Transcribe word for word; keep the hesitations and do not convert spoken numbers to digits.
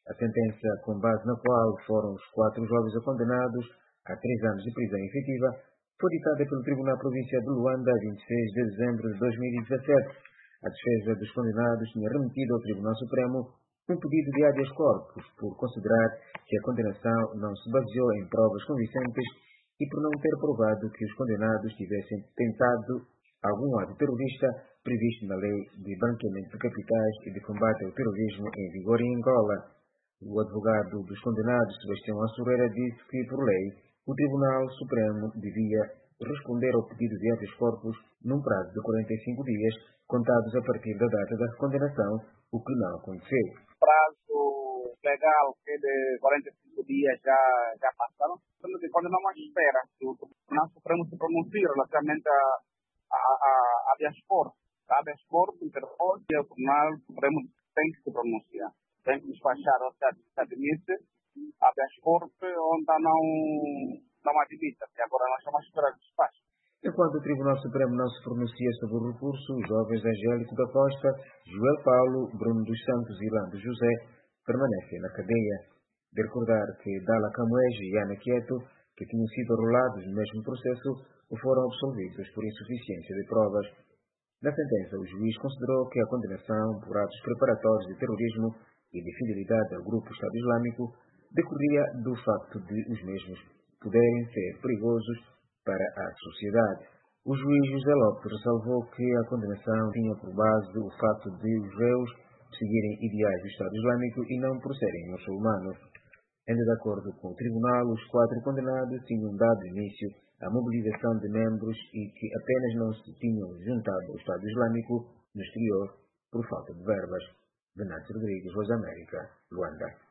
A sentença, com base na qual foram os quatro jovens condenados a três anos de prisão efetiva, foi ditada pelo Tribunal Provincial de Luanda a vinte e seis de dezembro de dois mil e dezassete. A defesa dos condenados tinha remetido ao Tribunal Supremo um pedido de habeas corpus por considerar que a condenação não se baseou em provas convincentes e por não ter provado que os condenados tivessem tentado algum ato terrorista previsto na Lei de Branqueamento de Capitais e de Combate ao Terrorismo em vigor em Angola. O advogado dos condenados, Sebastião Assureira, disse que, por lei, o Tribunal Supremo devia responder ao pedido de habeas corpus num prazo de quarenta e cinco dias, contados a partir da data da condenação, o que não aconteceu. Prazo legal que de quarenta e cinco dias já, já passaram. Estamos de continuar à espera que o Tribunal Supremo se pronuncie relativamente a, a, a, a habeas corpus. A habeas corpus, Interpol, e o Tribunal Supremo tem que se pronunciar. Tem que despachar ou se admite habeas corpus onde não, não admite. E agora nós estamos à espera do despacho. Enquanto o Tribunal Supremo não se pronuncia sobre o recurso, os jovens Angélico da Costa, Joel Paulo, Bruno dos Santos e Lando José permanecem na cadeia. De recordar que Dala Camuege e Ana Quieto, que tinham sido arrolados no mesmo processo, foram absolvidos por insuficiência de provas. Na sentença, o juiz considerou que a condenação por atos preparatórios de terrorismo e de fidelidade ao grupo Estado Islâmico decorria do facto de os mesmos poderem ser perigosos para a sociedade. O juiz José Lopes ressalvou que a condenação tinha por base o facto de os réus seguirem ideais do Estado Islâmico e não por serem muçulmanos. Ainda de acordo com o tribunal, os quatro condenados tinham dado início à mobilização de membros e que apenas não se tinham juntado ao Estado Islâmico no exterior por falta de verbas. Venâncio Rodrigues, Voz da América, Luanda.